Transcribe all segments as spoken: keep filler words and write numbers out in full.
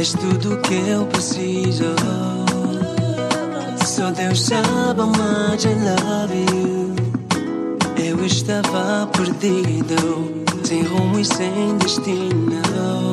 És tudo o que eu preciso. Só Deus sabe how much I love you. Eu estava perdido, sem rumo e sem destino,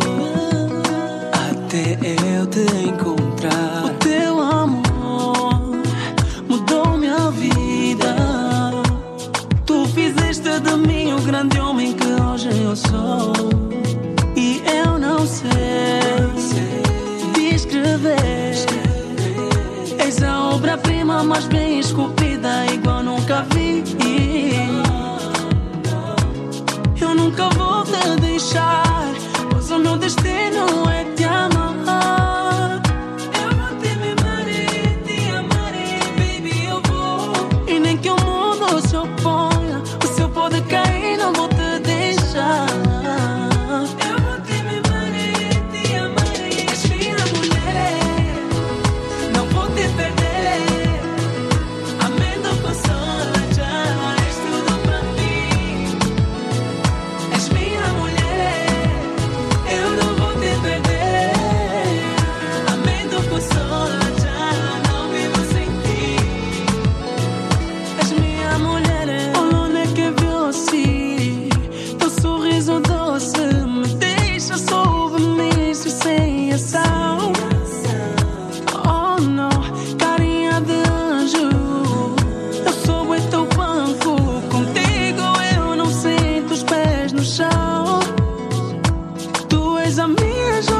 até eu te encontrar. O teu amor mudou minha vida. Tu fizeste de mim o grande homem que hoje eu sou. E eu não sei descrever. És a obra-prima mais bem esculpida, igual nunca vi. Eu nunca vou te deixar, pois o meu destino é te amar. Eu vou te mimar e te amar, baby, eu vou. E nem que o mundo se oponha, o céu pode cair, não vou te deixar. Eu vou te mimar e te amar, és minha mulher, não vou te perder. Amém do consolo, já és tudo pra mim. És minha mulher, eu não vou te perder. Amém do consolo, já não vivo sem ti. És minha mulher, onde é que viu assim? Teu sorriso doce me deixa submisso sem ação. Oh não, carinha de anjo, eu sou o teu banco. Contigo eu não sinto os pés no chão. Tu és a minha joia.